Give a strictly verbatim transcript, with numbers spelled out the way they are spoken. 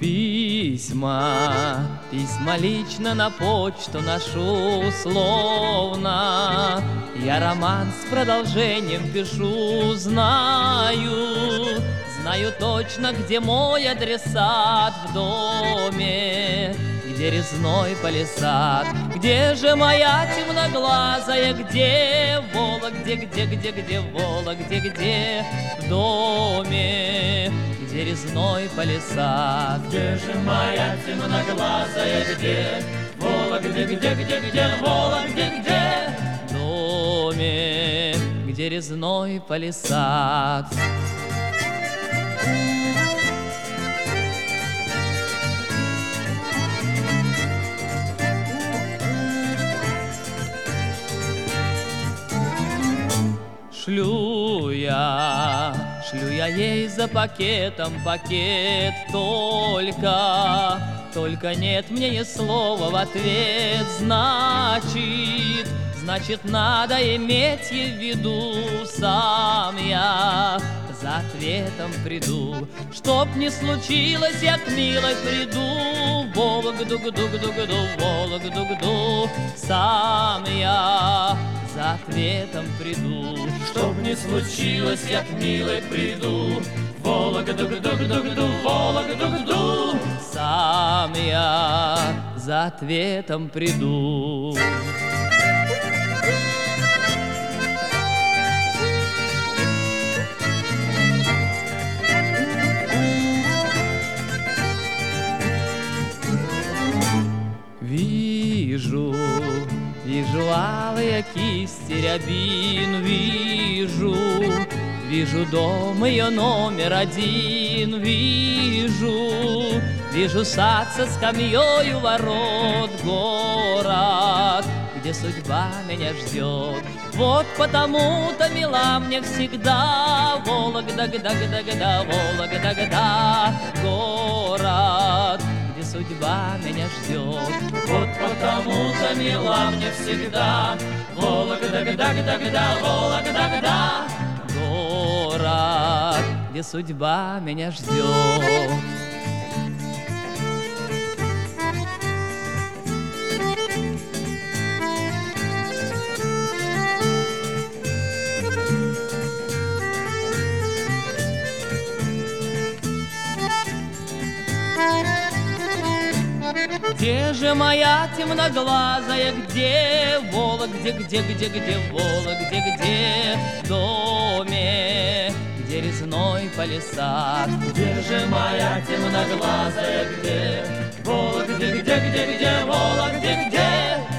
Письма, письма лично на почту ношу условно. Я роман с продолжением пишу, знаю, знаю точно, где мой адресат в доме, где резной палисад, где же моя темноглазая, где Вола, где, где, где, где Вола, где, где в доме, где резной палисад. Где же моя темноглазая, где Вола, где, где, где, где Вола, где, где в доме, где резной палисад. Шлю я, шлю я ей за пакетом пакет только, только нет мне ни слова в ответ, значит, значит, надо иметь ей в виду, сам я за ответом приду. Чтоб не случилось, я к милой приду, Вологду-гду-гду-гду, Вологду-гду, сам я за ответом приду. Чтоб не случилось, я к милой приду, Вологду-гду-гду-гду, Вологду-гду, сам я за ответом приду. Вижу, вижу алые кисти рябин, вижу, вижу дом ее номер один, вижу, вижу сад со скамьей у ворот, город, где судьба меня ждет. Вот потому-то мила мне всегда Вологда-гда-гда-гда, Вологда-гда, город, где судьба меня ждет. Вот потому-то мила мне всегда Вологда-гда-гда-гда, Вологда-гда, город, где судьба меня ждет. Где же моя темноглазая, где Вола, где, где, где, где Вола, где, где в доме, где резной палисад. Где же моя темноглазая, где Вола, где, где, где, где Вола, где, где